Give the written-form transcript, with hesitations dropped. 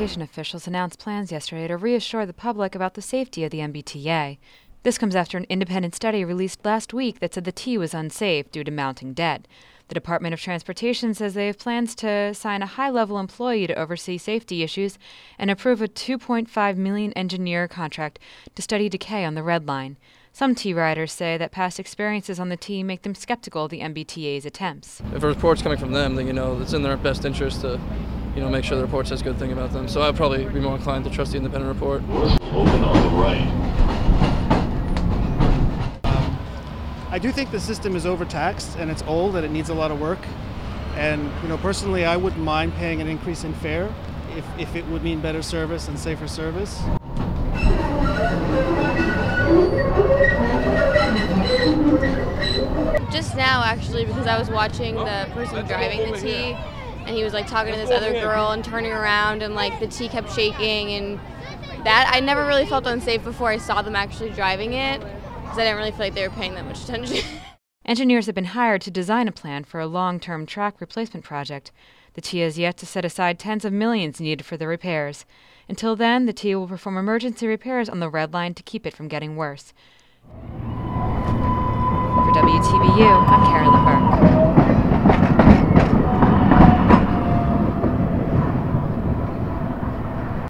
transportation officials announced plans yesterday to reassure the public about the safety of the MBTA. This comes after an independent study released last week that said the T was unsafe due to mounting debt. The Department of Transportation says they have plans to assign a high-level employee to oversee safety issues and approve a $2.5 million engineer contract to study decay on the Red Line. Some T riders say that past experiences on the T make them skeptical of the MBTA's attempts. If a report's coming from them, then it's in their best interest to make sure the report says a good thing about them. So I'd probably be more inclined to trust the independent report. Open on the right. I do think the system is overtaxed and it's old and it needs a lot of work. And personally, I wouldn't mind paying an increase in fare if it would mean better service and safer service. Just now, actually, because I was watching the person driving the T, and he was talking to this other girl and turning around, and the T kept shaking, and that I never really felt unsafe before I saw them actually driving it, because I didn't really feel like they were paying that much attention. Engineers have been hired to design a plan for a long-term track replacement project. The T has yet to set aside tens of millions needed for the repairs. Until then, the T will perform emergency repairs on the Red Line to keep it from getting worse. For WTBU, I'm Carolyn Burke.